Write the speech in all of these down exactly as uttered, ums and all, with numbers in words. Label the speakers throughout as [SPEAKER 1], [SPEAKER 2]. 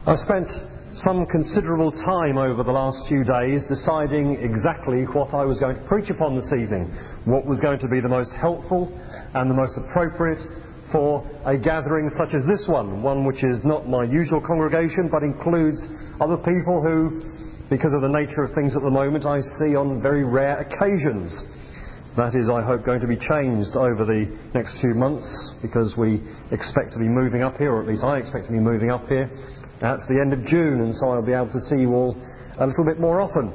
[SPEAKER 1] I've spent some considerable time over the last few days deciding exactly what I was going to preach upon this evening, what was going to be the most helpful and the most appropriate for a gathering such as this one, one which is not my usual congregation but includes other people who, because of the nature of things at the moment, I see on very rare occasions. That is, I hope, going to be changed over the next few months because we expect to be moving up here, or at least I expect to be moving up here at the end of June, and so I'll be able to see you all a little bit more often.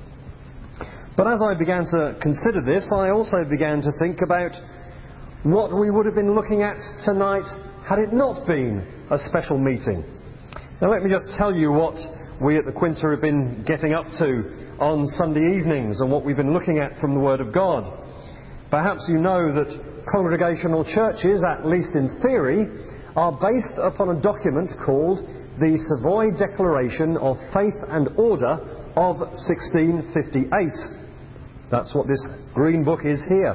[SPEAKER 1] But as I began to consider this, I also began to think about what we would have been looking at tonight had it not been a special meeting. Now let me just tell you what we at the Quinta have been getting up to on Sunday evenings and what we've been looking at from the Word of God. Perhaps you know that congregational churches, at least in theory, are based upon a document called the Savoy Declaration of Faith and Order of sixteen fifty-eight. That's what this green book is here.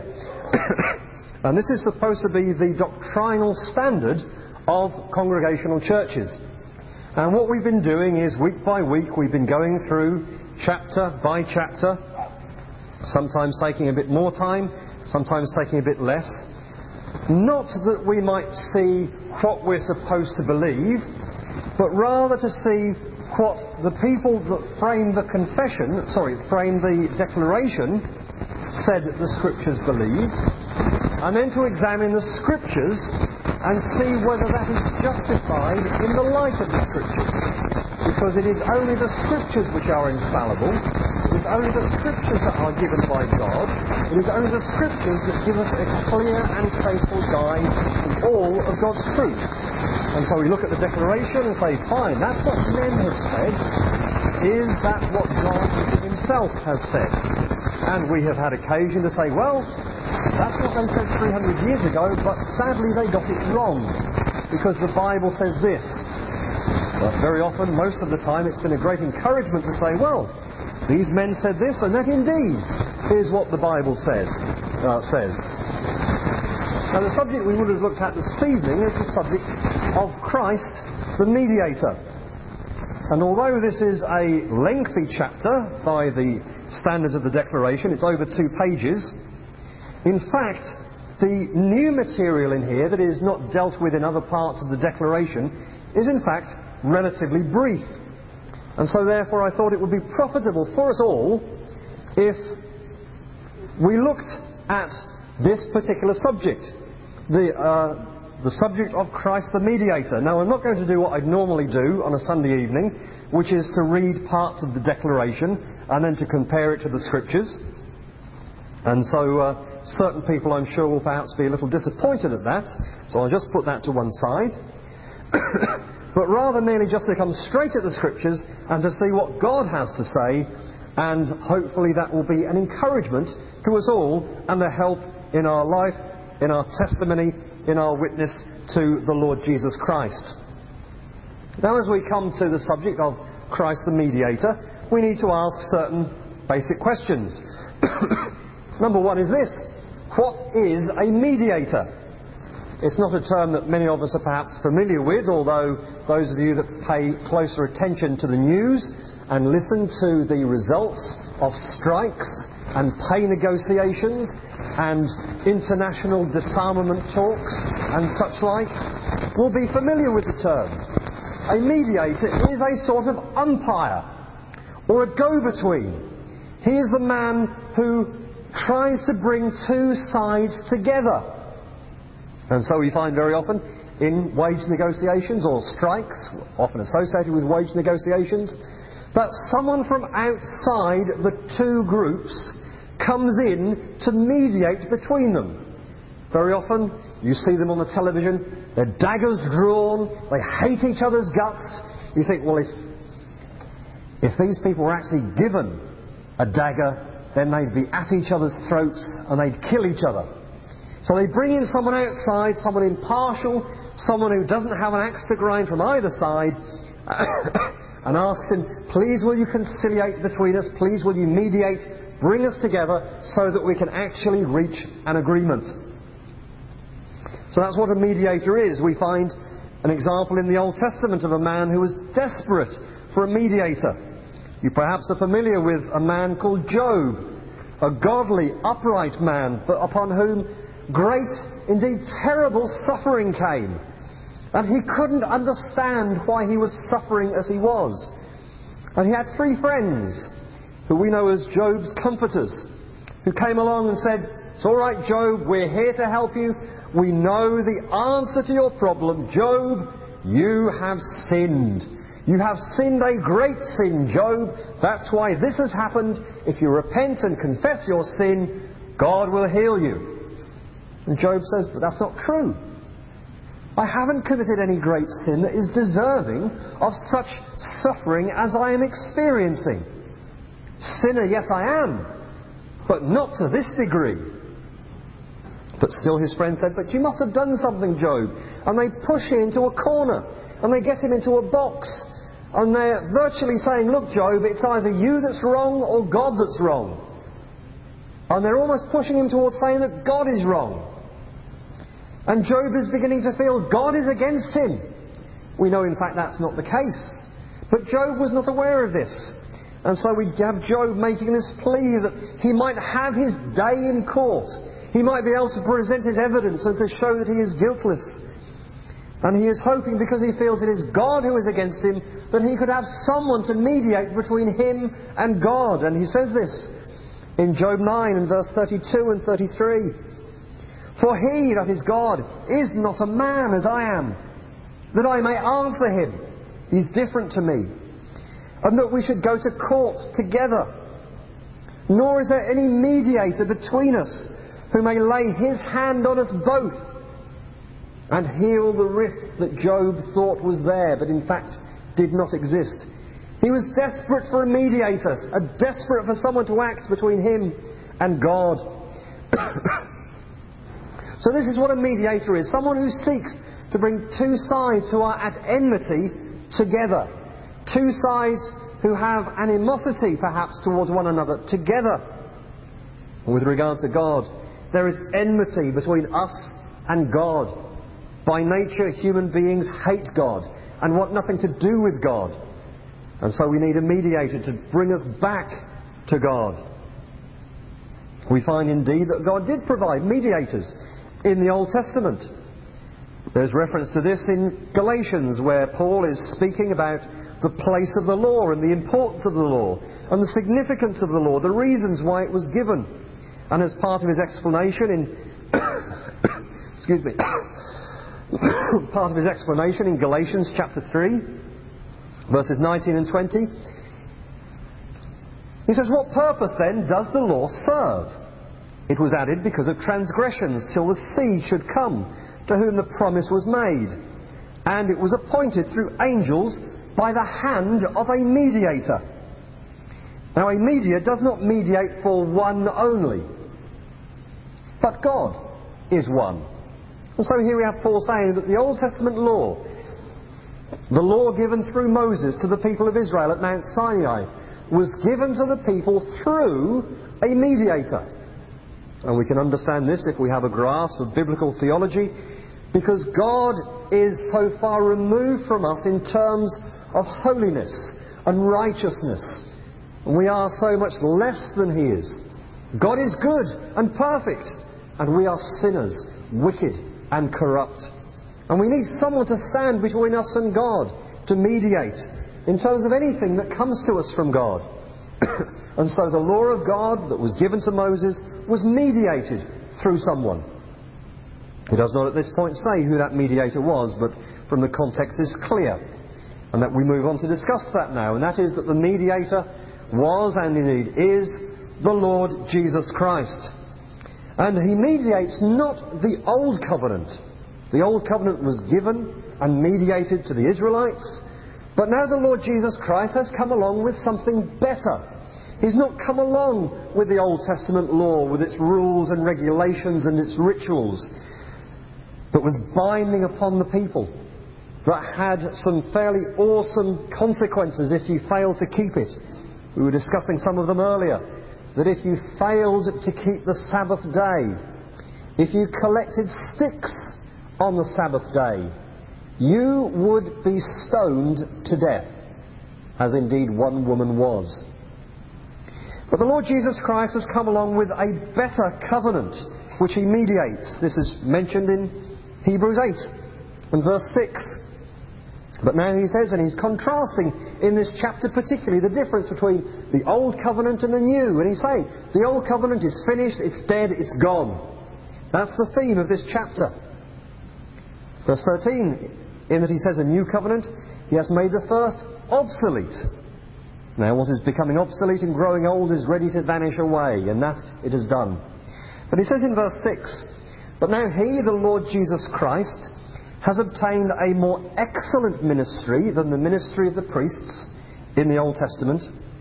[SPEAKER 1] And this is supposed to be the doctrinal standard of congregational churches. And what we've been doing is, week by week, we've been going through chapter by chapter, sometimes taking a bit more time, sometimes taking a bit less. Not that we might see what we're supposed to believe, but rather to see what the people that framed the confession, sorry, framed the declaration, said that the Scriptures believe, and then to examine the Scriptures and see whether that is justified in the light of the Scriptures. Because it is only the Scriptures which are infallible, it is only the Scriptures that are given by God, it is only the Scriptures that give us a clear and faithful guide in all of God's truth. And so we look at the declaration and say, fine, that's what men have said. Is that what God himself has said? And we have had occasion to say, well, that's what they said three hundred years ago, but sadly they got it wrong, because the Bible says this. But very often, most of the time, it's been a great encouragement to say, well, these men said this, and that indeed is what the Bible said, uh, says. Now the subject we would have looked at this evening is the subject of Christ, the mediator. And although this is a lengthy chapter by the standards of the Declaration, it's over two pages, in fact, the new material in here that is not dealt with in other parts of the Declaration is in fact relatively brief. And so therefore I thought it would be profitable for us all if we looked at this particular subject, the, uh, the subject of Christ the Mediator. Now I'm not going to do what I'd normally do on a Sunday evening, which is to read parts of the Declaration and then to compare it to the Scriptures. And so uh, certain people, I'm sure, will perhaps be a little disappointed at that, so I'll just put that to one side. But rather merely just to come straight at the Scriptures and to see what God has to say, and hopefully that will be an encouragement to us all and a help in our life, in our testimony, in our witness to the Lord Jesus Christ. Now as we come to the subject of Christ the Mediator, we need to ask certain basic questions. Number one is this: what is a mediator? It's not a term that many of us are perhaps familiar with, although those of you that pay closer attention to the news and listen to the results of strikes and pay negotiations and international disarmament talks and such like will be familiar with the term. A mediator is a sort of umpire or a go-between. He is the man who tries to bring two sides together. And so we find very often in wage negotiations or strikes, often associated with wage negotiations, that someone from outside the two groups comes in to mediate between them. Very often you see them on the television, their daggers drawn, they hate each other's guts. You think, well, if, if these people were actually given a dagger, then they'd be at each other's throats and they'd kill each other. So they bring in someone outside, someone impartial, someone who doesn't have an axe to grind from either side, and asks him, please will you conciliate between us, please will you mediate, bring us together so that we can actually reach an agreement. So that's what a mediator is. We find an example in the Old Testament of a man who was desperate for a mediator. You perhaps are familiar with a man called Job, a godly, upright man, but upon whom great, indeed terrible suffering came. And he couldn't understand why he was suffering as he was. And he had three friends, who we know as Job's comforters, who came along and said, "It's all right, Job, we're here to help you. We know the answer to your problem. Job, you have sinned. You have sinned a great sin, Job. That's why this has happened. If you repent and confess your sin, God will heal you." And Job says, "But that's not true. I haven't committed any great sin that is deserving of such suffering as I am experiencing. Sinner, yes I am, but not to this degree." But still his friend said, "But you must have done something, Job." And they push him into a corner, and they get him into a box, and they're virtually saying, "Look, Job, it's either you that's wrong or God that's wrong." And they're almost pushing him towards saying that God is wrong. And Job is beginning to feel God is against him. We know in fact that's not the case. But Job was not aware of this. And so we have Job making this plea that he might have his day in court. He might be able to present his evidence and to show that he is guiltless. And he is hoping, because he feels it is God who is against him, that he could have someone to mediate between him and God. And he says this in Job nine and verse thirty-two and thirty-three. "For he, that is God, is not a man as I am, that I may answer him. He's different to me. And that we should go to court together. Nor is there any mediator between us, who may lay his hand on us both and heal the rift that Job thought was there, but in fact did not exist." He was desperate for a mediator, a desperate for someone to act between him and God. So this is what a mediator is. Someone who seeks to bring two sides who are at enmity together. Two sides who have animosity perhaps towards one another together. With regard to God, there is enmity between us and God. By nature, human beings hate God and want nothing to do with God. And so we need a mediator to bring us back to God. We find indeed that God did provide mediators in the Old Testament. There's reference to this in Galatians, where Paul is speaking about the place of the law and the importance of the law and the significance of the law, the reasons why it was given. And as part of his explanation in excuse me part of his explanation in Galatians chapter three, verses nineteen and twenty, he says, "What purpose then does the law serve? It was added because of transgressions, till the seed should come, to whom the promise was made. And it was appointed through angels by the hand of a mediator." Now a mediator does not mediate for one only, but God is one. And so here we have Paul saying that the Old Testament law, the law given through Moses to the people of Israel at Mount Sinai, was given to the people through a mediator. And we can understand this if we have a grasp of biblical theology, because God is so far removed from us in terms of holiness and righteousness. And we are so much less than He is. God is good and perfect, and we are sinners, wicked and corrupt. And we need someone to stand between us and God, to mediate in terms of anything that comes to us from God. And so the law of God that was given to Moses was mediated through someone. He does not at this point say who that mediator was, but from the context is clear. And that we move on to discuss that now, and that is that the mediator was and indeed is the Lord Jesus Christ. And He mediates not the Old Covenant. The Old Covenant was given and mediated to the Israelites, but now the Lord Jesus Christ has come along with something better. He's not come along with the Old Testament law, with its rules and regulations and its rituals, that was binding upon the people, that had some fairly awesome consequences if you failed to keep it. We were discussing some of them earlier. That if you failed to keep the Sabbath day, if you collected sticks on the Sabbath day,
[SPEAKER 2] you would be stoned to death, as indeed one woman was. But the Lord Jesus Christ has come along with a better covenant, which he mediates. This is mentioned in Hebrews eight and verse six. But now he says, and he's contrasting in this chapter particularly the difference between the old covenant and the new. And he's saying, the old covenant is finished, it's dead, it's gone. That's the theme of this chapter. Verse thirteen, in that he says a new covenant, he has made the first obsolete. Now what is becoming obsolete and growing old is ready to vanish away, and that it has done. But he says in verse six, but now he, the Lord Jesus Christ, has obtained a more excellent ministry than the ministry of the priests in the Old Testament,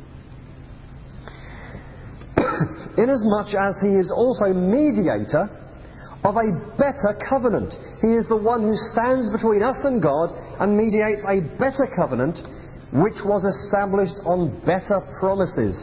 [SPEAKER 2] inasmuch as he is also mediator of a better covenant. He is the one who stands between us and God and mediates a better covenant, which was established on better promises.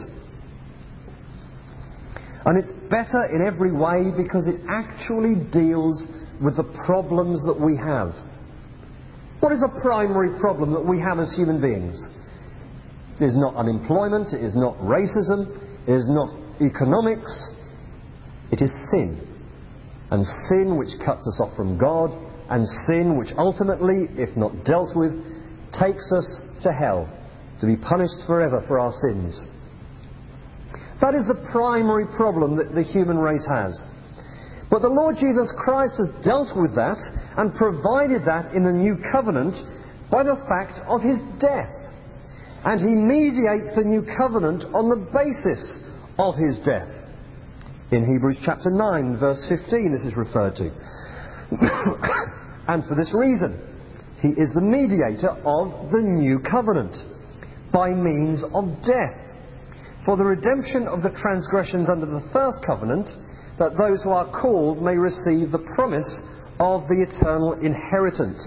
[SPEAKER 2] And it's better in every way because it actually deals with the problems that we have. What is the primary problem that we have as human beings? It is not unemployment, it is not racism, it is not economics, it is sin. And sin which cuts us off from God, and sin which ultimately, if not dealt with, takes us to hell, to be punished forever for our sins. That is the primary problem that the human race has. But the Lord Jesus Christ has dealt with that and provided that in the new covenant by the fact of his death. And he mediates the new covenant on the basis of his death. In Hebrews chapter nine, verse fifteen, this is referred to. And for this reason, he is the mediator of the new covenant, by means of death, for the redemption of the transgressions under the first covenant, that those who are called may receive the promise of the eternal inheritance.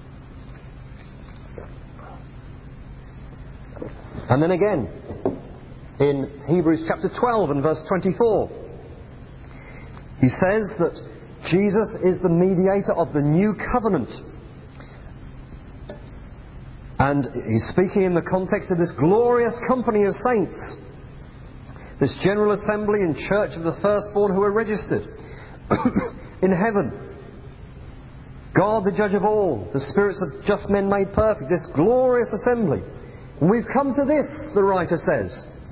[SPEAKER 2] And then again, in Hebrews chapter twelve and verse twenty-four, he says that Jesus is the mediator of the new covenant. And he's speaking in the context of this glorious company of saints, this general assembly and church of the firstborn who are registered in heaven. God, the judge of all, the spirits of just men made perfect, this glorious assembly. And we've come to this, the writer says,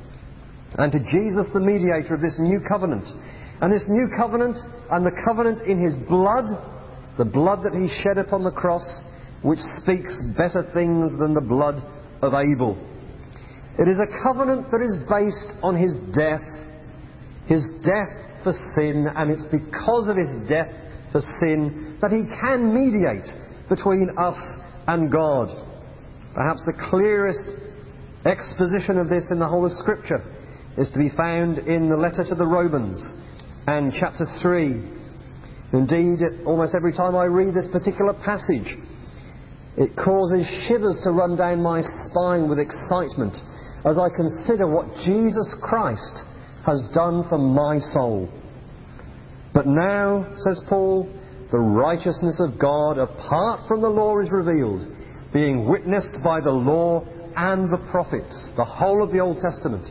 [SPEAKER 2] and to Jesus, the mediator of this new covenant. And this new covenant, and the covenant in his blood, the blood that he shed upon the cross, which speaks better things than the blood of Abel. It is a covenant that is based on his death, his death for sin, and it's because of his death for sin that he can mediate between us and God. Perhaps the clearest exposition of this in the whole of Scripture is to be found in the letter to the Romans and chapter three. Indeed, almost every time I read this particular passage, it causes shivers to run down my spine with excitement as I consider what Jesus Christ has done for my soul. But now, says Paul, the righteousness of God apart from the law is revealed, being witnessed by the law and the prophets, the whole of the Old Testament.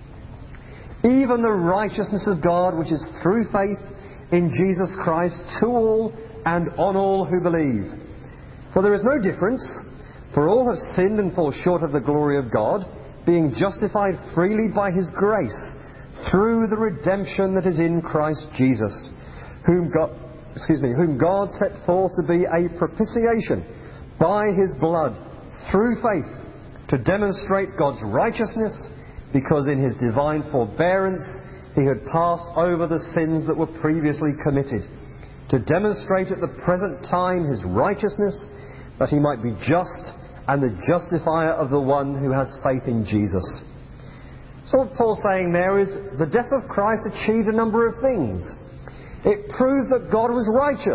[SPEAKER 2] Even the righteousness of God, which is through faith in Jesus Christ, to all and on all who believe. For there is no difference, for all have sinned and fall short of the glory of God, being justified freely by his grace, through the redemption that is in Christ Jesus, whom God, excuse me, whom God set forth to be a propitiation by his blood, through faith, to demonstrate God's righteousness, because in his divine forbearance he had passed over the sins that were previously committed, to demonstrate at the present time his righteousness, that he might be just and the justifier of the one who has faith in Jesus. So what Paul's saying there is the death of Christ achieved a number of things. It proved that God was righteous.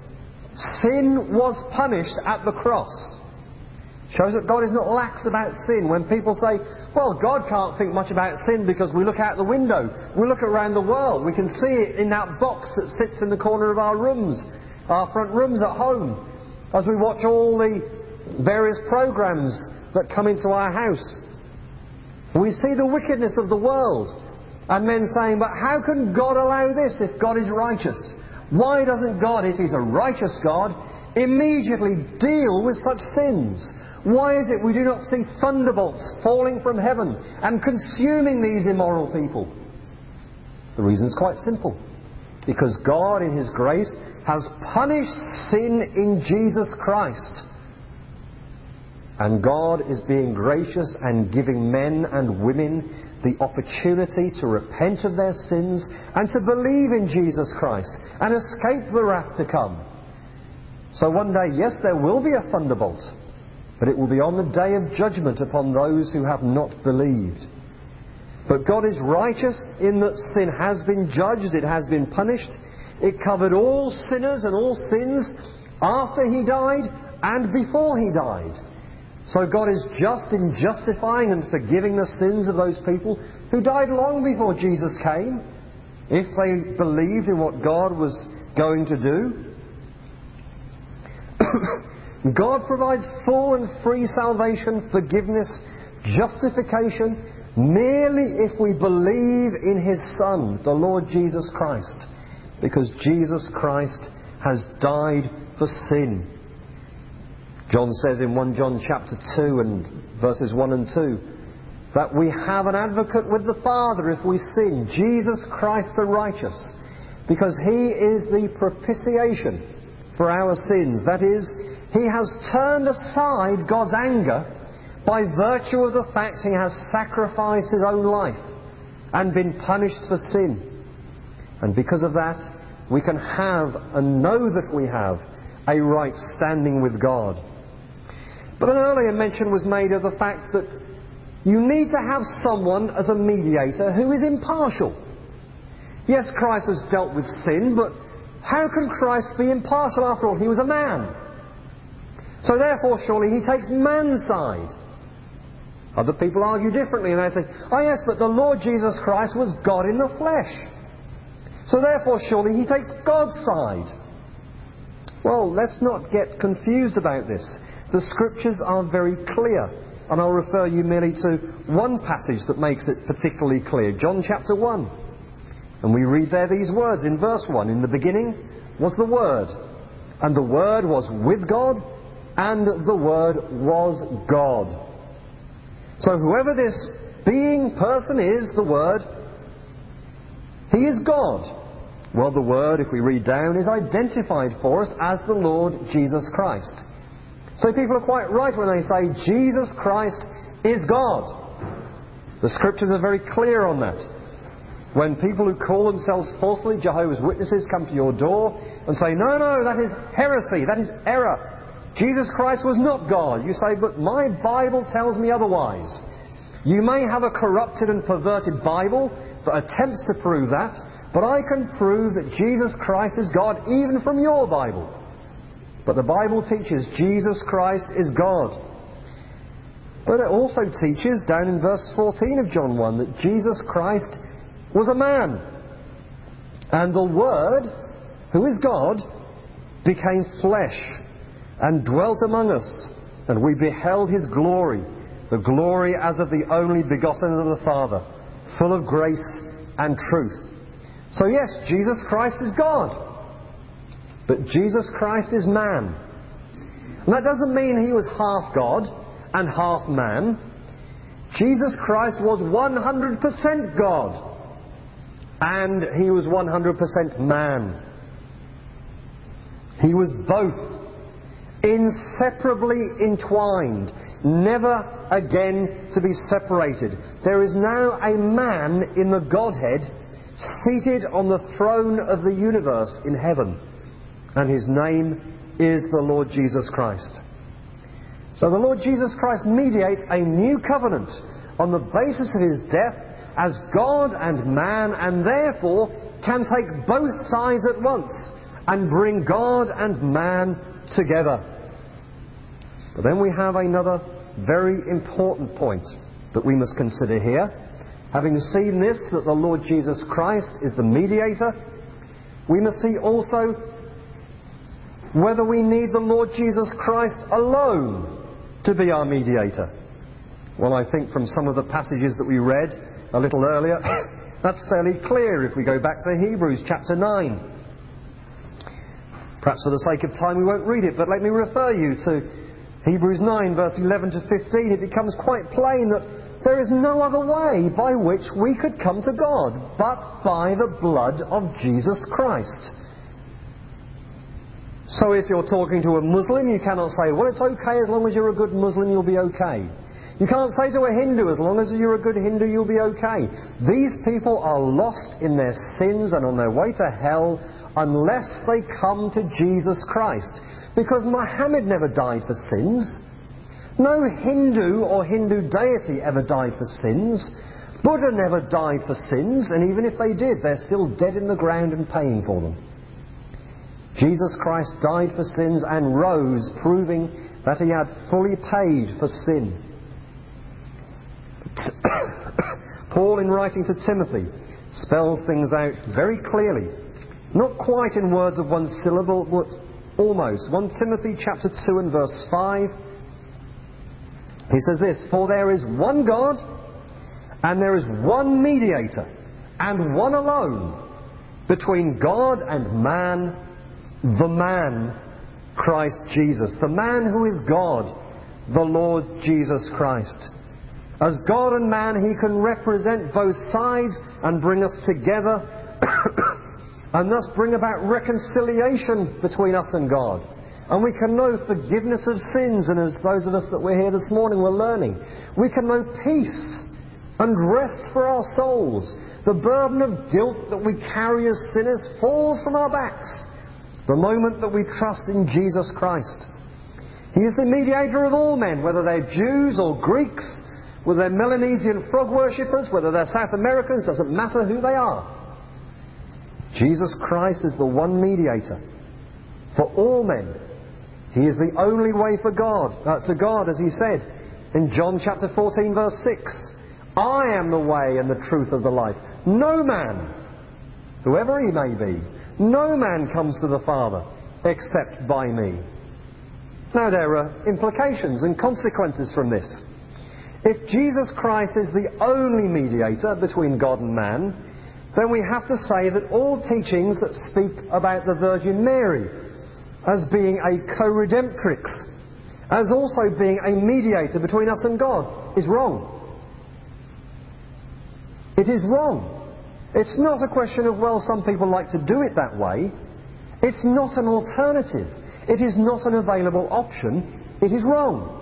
[SPEAKER 2] Sin was punished at the cross. Shows that God is not lax about sin. When people say, well, God can't think much about sin because we look out the window, we look around the world, we can see it in that box that sits in the corner of our rooms, our front rooms at home. as we watch all the various programs that come into our house. We see the wickedness of the world, and men saying, but how can God allow this if God is righteous? Why doesn't God, if He's a righteous God, immediately deal with such sins? Why is it we do not see thunderbolts falling from heaven and consuming these immoral people? The reason is quite simple. Because God, in His grace, has punished sin in Jesus Christ. And God is being gracious and giving men and women the opportunity to repent of their sins and to believe in Jesus Christ and escape the wrath to come. So one day, yes, there will be a thunderbolt, but it will be on the day of judgment upon those who have not believed. But God is righteous in that sin has been judged, it has been punished. It covered all sinners and all sins after He died and before He died. So God is just in justifying and forgiving the sins of those people who died long before Jesus came, if they believed in what God was going to do. God provides full and free salvation, forgiveness, justification, merely if we believe in His Son, the Lord Jesus Christ. Because Jesus Christ has died for sin. John says in First John chapter two and verses one and two that we have an advocate with the Father if we sin, Jesus Christ the righteous, because He is the propitiation for our sins. That is, He has turned aside God's anger by virtue of the fact He has sacrificed His own life and been punished for sin. And because of that, we can have and know that we have a right standing with God. But an earlier mention was made of the fact that you need to have someone as a mediator who is impartial. Yes, Christ has dealt with sin, but how can Christ be impartial? After all, He was a man. So therefore, surely He takes man's side. Other people argue differently, and they say, oh yes, but the Lord Jesus Christ was God in the flesh. So therefore, surely He takes God's side. Well, let's not get confused about this. The Scriptures are very clear, and I'll refer you merely to one passage that makes it particularly clear. John chapter one. And we read there these words in verse one. In the beginning was the Word, and the Word was with God, and the Word was God. So whoever this being, person is, the Word, He is God. Well, the Word, if we read down, is identified for us as the Lord Jesus Christ. So people are quite right when they say Jesus Christ is God. The Scriptures are very clear on that. When people who call themselves falsely Jehovah's Witnesses come to your door and say, no, no, that is heresy, that is error. Jesus Christ was not God. You say, but my Bible tells me otherwise. You may have a corrupted and perverted Bible that attempts to prove that, but I can prove that Jesus Christ is God even from your Bible. But the Bible teaches Jesus Christ is God. But it also teaches, down in verse fourteen of John one, that Jesus Christ was a man. And the Word, who is God, became flesh and dwelt among us. And we beheld His glory, the glory as of the only begotten of the Father, full of grace and truth. So yes, Jesus Christ is God. But Jesus Christ is man. And that doesn't mean He was half God and half man. Jesus Christ was one hundred percent God. And He was one hundred percent man. He was both, inseparably entwined, never again to be separated. There is now a man in the Godhead seated on the throne of the universe in heaven. And His name is the Lord Jesus Christ. So the Lord Jesus Christ mediates a new covenant on the basis of His death as God and man, and therefore can take both sides at once and bring God and man together. But then we have another very important point that we must consider here. Having seen this, that the Lord Jesus Christ is the mediator, we must see also whether we need the Lord Jesus Christ alone to be our mediator. Well, I think from some of the passages that we read a little earlier, that's fairly clear if we go back to Hebrews chapter nine. Perhaps for the sake of time we won't read it, but let me refer you to Hebrews nine verse eleven to fifteen. It becomes quite plain that there is no other way by which we could come to God but by the blood of Jesus Christ. So if you're talking to a Muslim, you cannot say, well, it's okay as long as you're a good Muslim, you'll be okay. You can't say to a Hindu, as long as you're a good Hindu, you'll be okay. These people are lost in their sins and on their way to hell unless they come to Jesus Christ. Because Muhammad never died for sins. No Hindu or Hindu deity ever died for sins. Buddha never died for sins, and even if they did, they're still dead in the ground and paying for them. Jesus Christ died for sins and rose, proving that he had fully paid for sin. Paul, in writing to Timothy, spells things out very clearly. Not quite in words of one syllable, but almost. First Timothy chapter two and verse five. He says this, "For there is one God, and there is one mediator, and one alone, between God and man, the man, Christ Jesus." The man who is God, the Lord Jesus Christ. As God and man, he can represent both sides and bring us together and thus bring about reconciliation between us and God. And we can know forgiveness of sins, and as those of us that were here this morning were learning, we can know peace and rest for our souls. The burden of guilt that we carry as sinners falls from our backs the moment that we trust in Jesus Christ. He is the mediator of all men, whether they're Jews or Greeks, whether they're Melanesian frog worshippers, whether they're South Americans, doesn't matter who they are. Jesus Christ is the one mediator for all men. He is the only way for God, uh, to God, as he said in John chapter fourteen verse six. "I am the way and the truth of the life. No man, whoever he may be, no man comes to the Father except by me." Now there are implications and consequences from this. If Jesus Christ is the only mediator between God and man, then we have to say that all teachings that speak about the Virgin Mary as being a co-redemptrix, as also being a mediator between us and God, is wrong. It is wrong. It's not a question of, well, some people like to do it that way. It's not an alternative. It is not an available option. It is wrong.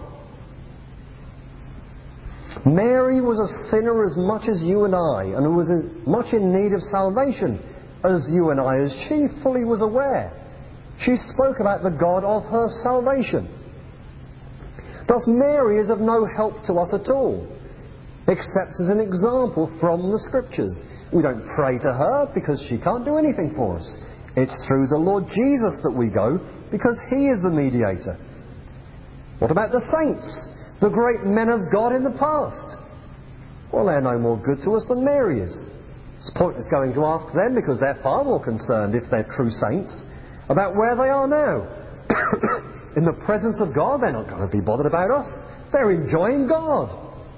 [SPEAKER 2] Mary was a sinner as much as you and I, and was as much in need of salvation as you and I, as she fully was aware. She spoke about the God of her salvation. Thus Mary is of no help to us at all, except as an example from the Scriptures. We don't pray to her because she can't do anything for us. It's through the Lord Jesus that we go, because he is the mediator. What about the saints? The great men of God in the past? Well, they're no more good to us than Mary is. It's pointless going to ask them, because they're far more concerned, if they're true saints, about where they are now. In the presence of God, they're not going to be bothered about us. They're enjoying God.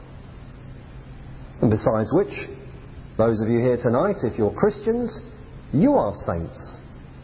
[SPEAKER 2] And besides which, those of you here tonight, if you're Christians, you are saints.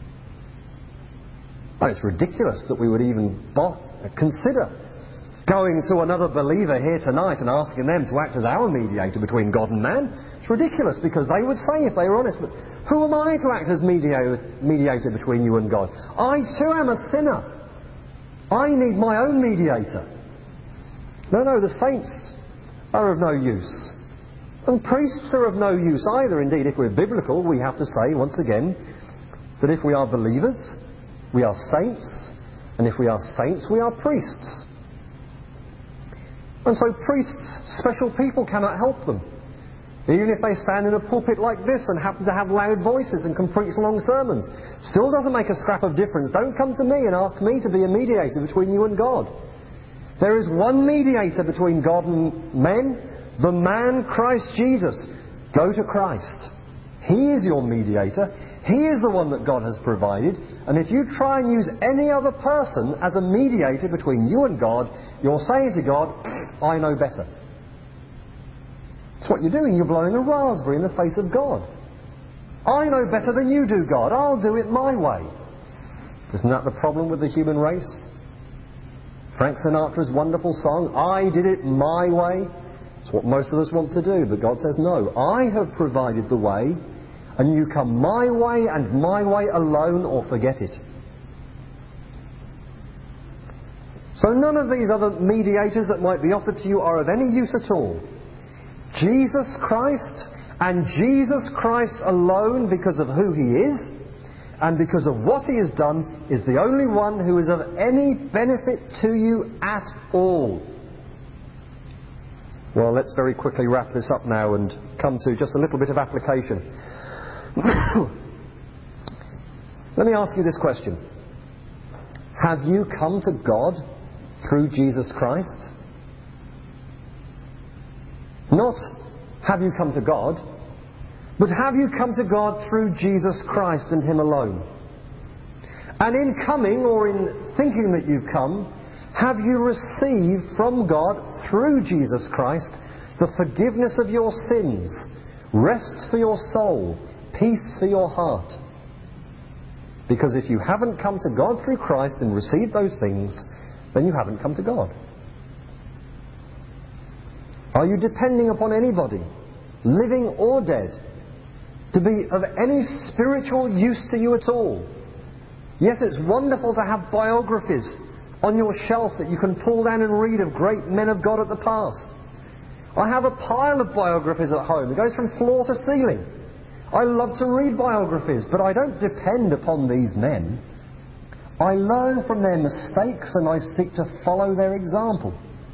[SPEAKER 2] And it's ridiculous that we would even bo- consider going to another believer here tonight and asking them to act as our mediator between God and man. It's ridiculous, because they would say, if they were honest, but who am I to act as mediator, mediator between you and God? I too am a sinner. I need my own mediator. No, no, the saints are of no use. And priests are of no use either. Indeed, if we're biblical, we have to say, once again, that if we are believers, we are saints, and if we are saints, we are priests. And so priests, special people, cannot help them. Even if they stand in a pulpit like this and happen to have loud voices and can preach long sermons, still doesn't make a scrap of difference. Don't come to me and ask me to be a mediator between you and God. There is one mediator between God and men, the man Christ Jesus. Go to Christ. He is your mediator. He is the one that God has provided. And if you try and use any other person as a mediator between you and God, you're saying to God, I know better. That's what you're doing. You're blowing a raspberry in the face of God. I know better than you do, God. I'll do it my way. Isn't that the problem with the human race? Frank Sinatra's wonderful song, I did it my way. It's what most of us want to do, but God says, no, I have provided the way, and you come my way and my way alone, or forget it. So none of these other mediators that might be offered to you are of any use at all. Jesus Christ, and Jesus Christ alone, because of who He is, and because of what He has done, is the only one who is of any benefit to you at all. Well, let's very quickly wrap this up now and come to just a little bit of application. Let me ask you this question. Have you come to God through Jesus Christ? Not have you come to God, but have you come to God through Jesus Christ and Him alone? And in coming, or in thinking that you've come, have you received from God through Jesus Christ the forgiveness of your sins, rest for your soul, peace for your heart? Because if you haven't come to God through Christ and received those things, then you haven't come to God. Are you depending upon anybody, living or dead, to be of any spiritual use to you at all? Yes, it's wonderful to have biographies on your shelf that you can pull down and read of great men of God at the past. I have a pile of biographies at home. It goes from floor to ceiling. I love to read biographies, but I don't depend upon these men. I learn from their mistakes and I seek to follow their example.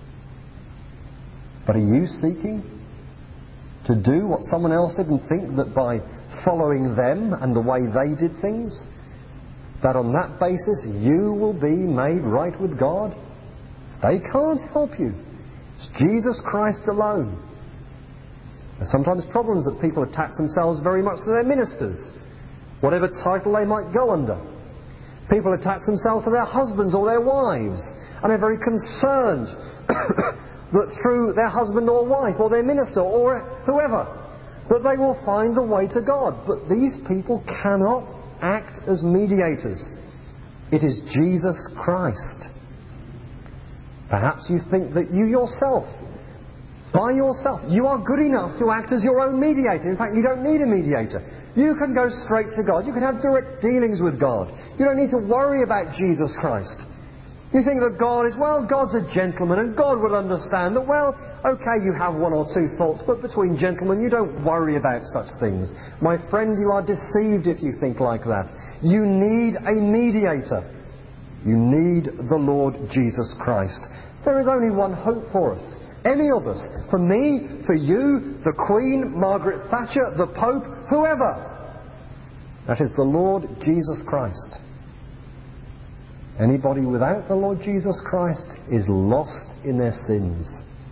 [SPEAKER 2] But are you seeking to do what someone else did and think that by following them and the way they did things, that on that basis you will be made right with God? They can't help you. It's Jesus Christ alone. There's sometimes problems that people attach themselves very much to their ministers, whatever title they might go under. People attach themselves to their husbands or their wives, and are very concerned that through their husband or wife or their minister or whoever, that they will find the way to God. But these people cannot act as mediators. It is Jesus Christ. Perhaps you think that you yourself, by yourself, you are good enough to act as your own mediator. In fact, you don't need a mediator. You can go straight to God. You can have direct dealings with God. You don't need to worry about Jesus Christ. You think that God is, well, God's a gentleman and God will understand that, well, okay, you have one or two faults, but between gentlemen you don't worry about such things. My friend, you are deceived if you think like that. You need a mediator. You need the Lord Jesus Christ. There is only one hope for us. Any of us. For me, for you, the Queen, Margaret Thatcher, the Pope, whoever. That is the Lord Jesus Christ. Anybody without the Lord Jesus Christ is lost in their sins.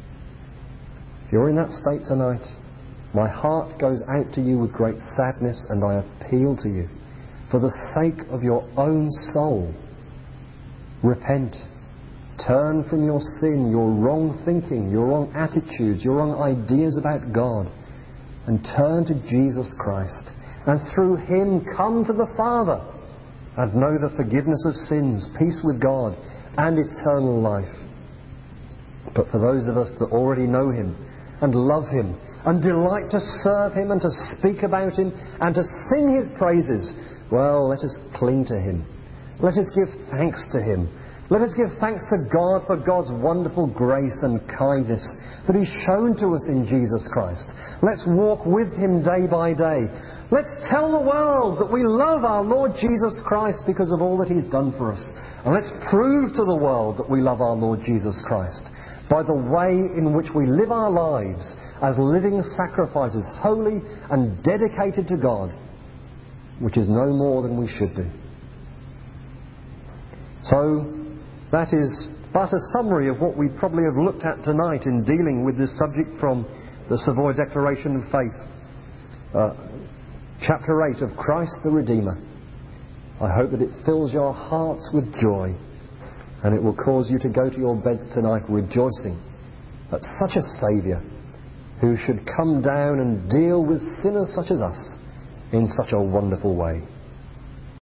[SPEAKER 2] If you're in that state tonight, my heart goes out to you with great sadness, and I appeal to you, for the sake of your own soul, repent. Turn from your sin, your wrong thinking, your wrong attitudes, your wrong ideas about God, and turn to Jesus Christ. And through Him come to the Father and know the forgiveness of sins, peace with God, and eternal life. But for those of us that already know Him and love Him and delight to serve Him and to speak about Him and to sing His praises, well, let us cling to Him. Let us give thanks to Him. Let us give thanks to God for God's wonderful grace and kindness that He's shown to us in Jesus Christ. Let's walk with Him day by day. Let's tell the world that we love our Lord Jesus Christ because of all that He's done for us. And let's prove to the world that we love our Lord Jesus Christ by the way in which we live our lives as living sacrifices, holy and dedicated to God, which is no more than we should do. So, that is but a summary of what we probably have looked at tonight in dealing with this subject from the Savoy Declaration of Faith. Uh, chapter eight of Christ the Redeemer. I hope that it fills your hearts with joy, and it will cause you to go to your beds tonight rejoicing that such a Saviour, who should come down and deal with sinners such as us in such a wonderful way.